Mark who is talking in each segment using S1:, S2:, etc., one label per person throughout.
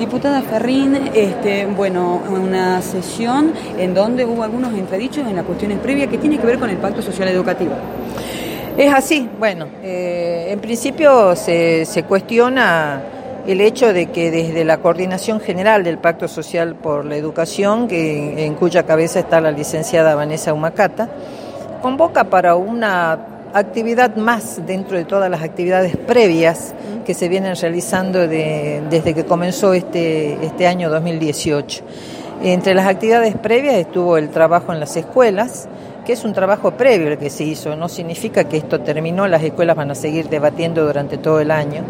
S1: Diputada Ferrín, bueno, una sesión en donde hubo algunos entredichos en las cuestiones previas que tiene que ver con el Pacto Social Educativo.
S2: Es así, bueno, en principio se cuestiona el hecho de que desde la Coordinación General del Pacto Social por la Educación, en cuya cabeza está la licenciada Vanessa Humacata, convoca para una actividad más dentro de todas las actividades previas que se vienen realizando desde que comenzó este año 2018. Entre las actividades previas estuvo el trabajo en las escuelas, que es un trabajo previo el que se hizo, no significa que esto terminó, las escuelas van a seguir debatiendo durante todo el año.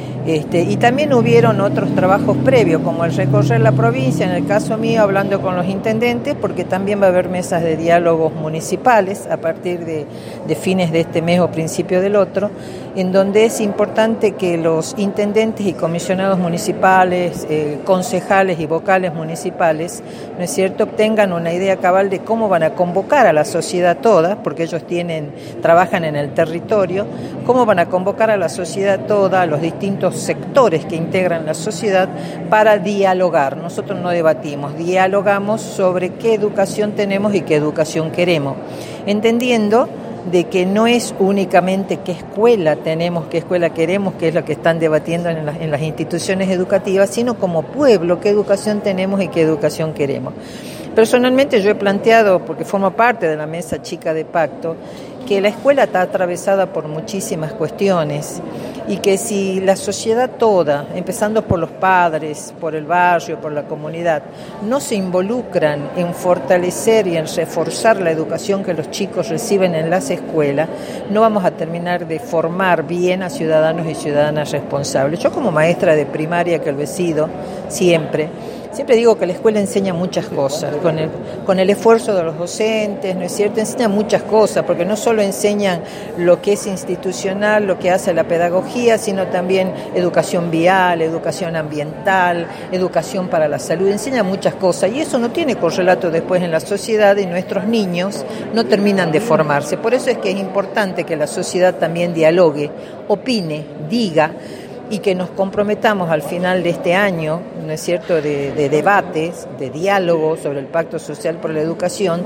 S2: Y también hubieron otros trabajos previos, como el recorrer la provincia, en el caso mío hablando con los intendentes, porque también va a haber mesas de diálogos municipales a partir de fines de este mes o principio del otro, en donde es importante que los intendentes y comisionados municipales, concejales y vocales municipales, ¿no es cierto?, obtengan una idea cabal de cómo van a convocar a la sociedad toda, porque ellos trabajan en el territorio, cómo van a convocar a la sociedad toda, a los distintos sectores que integran la sociedad para dialogar. Nosotros no debatimos, dialogamos sobre qué educación tenemos y qué educación queremos, entendiendo de que no es únicamente qué escuela tenemos, qué escuela queremos, que es lo que están debatiendo en las instituciones educativas, sino como pueblo, qué educación tenemos y qué educación queremos. Personalmente yo he planteado, porque formo parte de la mesa chica de pacto, que la escuela está atravesada por muchísimas cuestiones y que si la sociedad toda, empezando por los padres, por el barrio, por la comunidad, no se involucran en fortalecer y en reforzar la educación que los chicos reciben en las escuelas, no vamos a terminar de formar bien a ciudadanos y ciudadanas responsables. Yo como maestra de primaria que lo he sido siempre digo que la escuela enseña muchas cosas, con el esfuerzo de los docentes, ¿no es cierto? Enseña muchas cosas, porque no solo enseñan lo que es institucional, lo que hace la pedagogía, sino también educación vial, educación ambiental, educación para la salud, enseña muchas cosas, y eso no tiene correlato después en la sociedad, y nuestros niños no terminan de formarse. Por eso es que es importante que la sociedad también dialogue, opine, diga, y que nos comprometamos al final de este año, ¿no es cierto?, de debates, de diálogos sobre el Pacto Social por la Educación,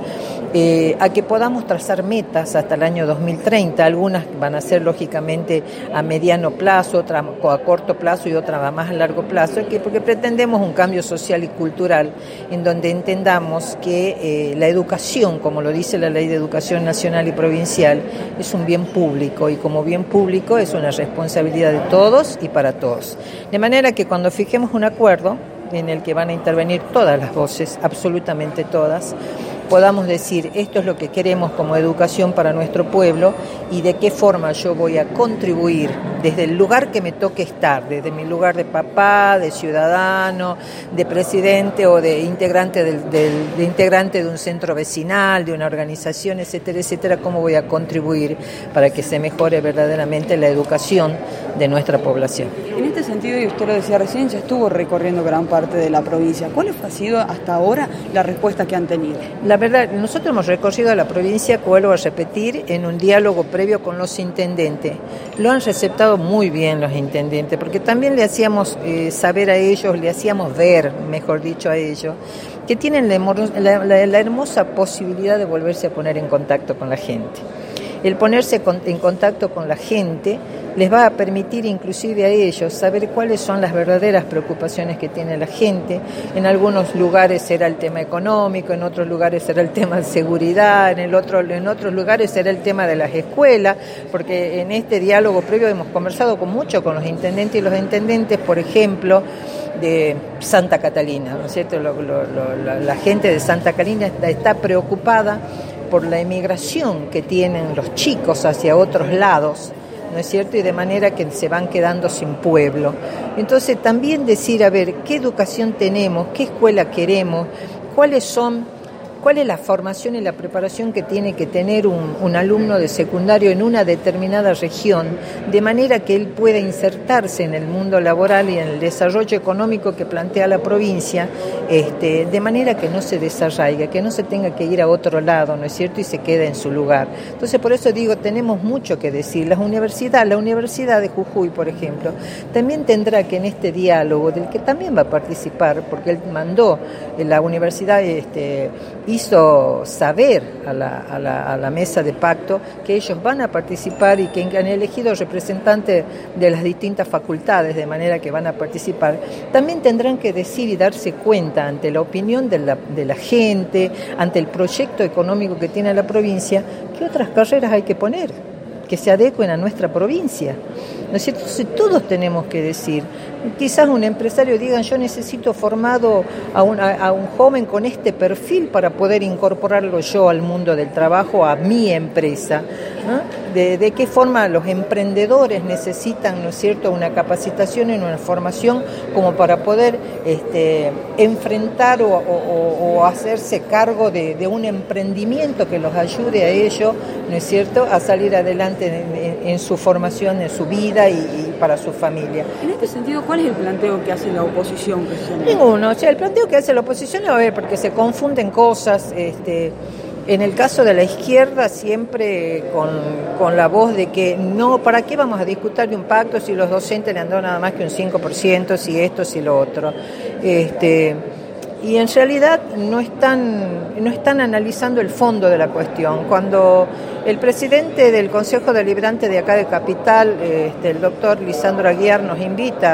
S2: a que podamos trazar metas hasta el año 2030. Algunas van a ser lógicamente a mediano plazo, otras a corto plazo y otras a más largo plazo, porque pretendemos un cambio social y cultural en donde entendamos que la educación, como lo dice la Ley de Educación Nacional y Provincial, es un bien público, y como bien público es una responsabilidad de todos y para todos. De manera que cuando fijemos un acuerdo en el que van a intervenir todas las voces, absolutamente todas, podamos decir esto es lo que queremos como educación para nuestro pueblo y de qué forma yo voy a contribuir desde el lugar que me toque estar, desde mi lugar de papá, de ciudadano, de presidente o de integrante de un centro vecinal, de una organización, etcétera, etcétera, cómo voy a contribuir para que se mejore verdaderamente la educación de nuestra población.
S1: En este sentido, y usted lo decía recién, ya estuvo recorriendo gran parte de la provincia. ¿Cuál ha sido hasta ahora la respuesta que han tenido?
S2: La verdad, nosotros hemos recorrido la provincia, vuelvo a repetir, en un diálogo previo con los intendentes. Lo han receptado muy bien los intendentes, porque también le hacíamos saber a ellos, le hacíamos ver, mejor dicho, a ellos, que tienen la hermosa posibilidad de volverse a poner en contacto con la gente. El ponerse en contacto con la gente les va a permitir inclusive a ellos saber cuáles son las verdaderas preocupaciones que tiene la gente. En algunos lugares será el tema económico, en otros lugares será el tema de seguridad, en otros lugares será el tema de las escuelas, porque en este diálogo previo hemos conversado mucho con los intendentes, y los intendentes, por ejemplo, de Santa Catalina, ¿no es cierto? La gente de Santa Catalina está preocupada por la emigración que tienen los chicos hacia otros lados, ¿no es cierto? Y de manera que se van quedando sin pueblo. Entonces también decir, a ver, ¿qué educación tenemos? ¿Qué escuela queremos? ¿Cuáles son cuál es la formación y la preparación que tiene que tener un alumno de secundario en una determinada región, de manera que él pueda insertarse en el mundo laboral y en el desarrollo económico que plantea la provincia, de manera que no se desarraigue, que no se tenga que ir a otro lado, ¿no es cierto?, y se quede en su lugar. Entonces, por eso digo, tenemos mucho que decir. La Universidad de Jujuy, por ejemplo, también tendrá que en este diálogo, del que también va a participar, porque él mandó, la universidad hizo saber a la mesa de pacto que ellos van a participar y que han elegido representantes de las distintas facultades, de manera que van a participar. También tendrán que decir y darse cuenta ante la opinión de la gente, ante el proyecto económico que tiene la provincia, qué otras carreras hay que poner que se adecuen a nuestra provincia, ¿no es cierto? Entonces, todos tenemos que decir. Quizás un empresario diga, yo necesito formado a un joven con este perfil para poder incorporarlo yo al mundo del trabajo, a mi empresa, ¿no? De qué forma los emprendedores necesitan, ¿no es cierto?, una capacitación y una formación como para poder enfrentar o hacerse cargo de un emprendimiento que los ayude a ellos, ¿no es cierto?, a salir adelante en su formación, en su vida y para su familia.
S1: En este sentido, ¿cuál es el planteo que hace la oposición?
S2: Ninguno. O sea, el planteo que hace la oposición, a ver, porque se confunden cosas. En el caso de la izquierda, siempre con la voz de que no, ¿para qué vamos a discutir de un pacto si los docentes le han dado nada más que un 5%, si esto, si lo otro? Y en realidad no están analizando el fondo de la cuestión. Cuando el presidente del Consejo Deliberante de acá de Capital, el doctor Lisandro Aguiar, nos invita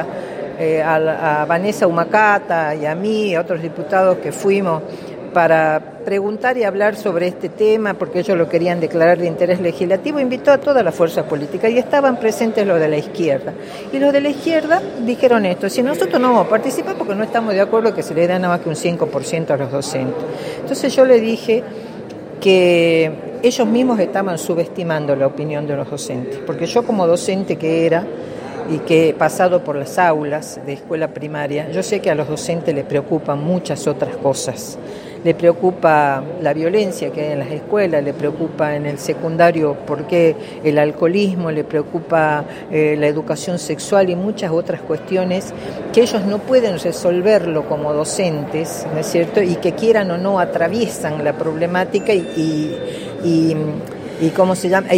S2: a Vanessa Humacata y a mí, a otros diputados que fuimos, para preguntar y hablar sobre este tema, porque ellos lo querían declarar de interés legislativo, invitó a todas las fuerzas políticas y estaban presentes los de la izquierda. Y los de la izquierda dijeron esto: si nosotros no vamos a participar porque no estamos de acuerdo que se le dé nada más que un 5% a los docentes. Entonces yo le dije que ellos mismos estaban subestimando la opinión de los docentes, porque yo, como docente que era y que he pasado por las aulas de escuela primaria, yo sé que a los docentes les preocupan muchas otras cosas. Le preocupa la violencia que hay en las escuelas, le preocupa en el secundario porque el alcoholismo, le preocupa la educación sexual y muchas otras cuestiones que ellos no pueden resolverlo como docentes, ¿no es cierto?, y que quieran o no atraviesan la problemática y ¿cómo se llama?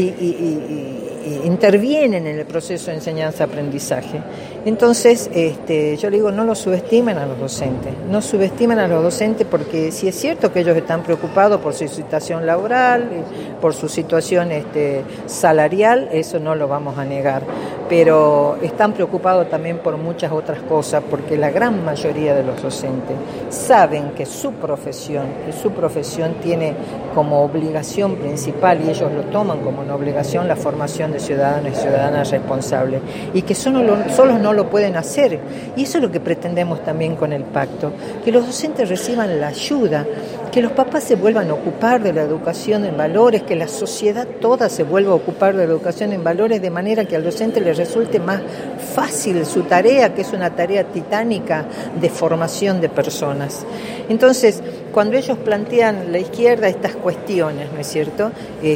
S2: Intervienen en el proceso de enseñanza-aprendizaje. Entonces, yo le digo, no lo subestimen a los docentes, no subestimen a los docentes, porque sí es cierto que ellos están preocupados por su situación laboral, por su situación salarial, eso no lo vamos a negar, pero están preocupados también por muchas otras cosas, porque la gran mayoría de los docentes saben que su profesión tiene como obligación principal, y ellos lo toman como una obligación, la formación de ciudadanos y ciudadanas responsables, y que solos no lo pueden hacer. Y eso es lo que pretendemos también con el pacto, que los docentes reciban la ayuda, que los papás se vuelvan a ocupar de la educación en valores, que la sociedad toda se vuelva a ocupar de la educación en valores, de manera que al docente le resulte más fácil su tarea, que es una tarea titánica de formación de personas. Entonces, cuando ellos plantean, la izquierda, estas cuestiones, ¿no es cierto?,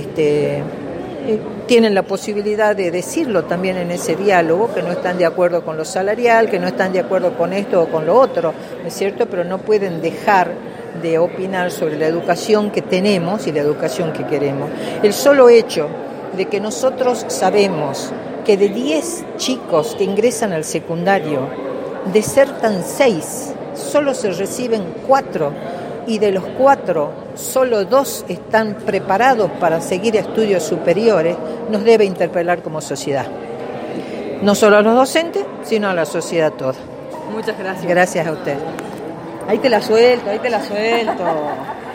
S2: tienen la posibilidad de decirlo también en ese diálogo, que no están de acuerdo con lo salarial, que no están de acuerdo con esto o con lo otro, ¿no es cierto?, pero no pueden dejar de opinar sobre la educación que tenemos y la educación que queremos. El solo hecho de que nosotros sabemos que de 10 chicos que ingresan al secundario, desertan 6, solo se reciben 4, y de los 4, solo 2 están preparados para seguir estudios superiores, nos debe interpelar como sociedad. No solo a los docentes, sino a la sociedad toda.
S1: Muchas gracias.
S2: Gracias a usted.
S1: Ahí te la suelto.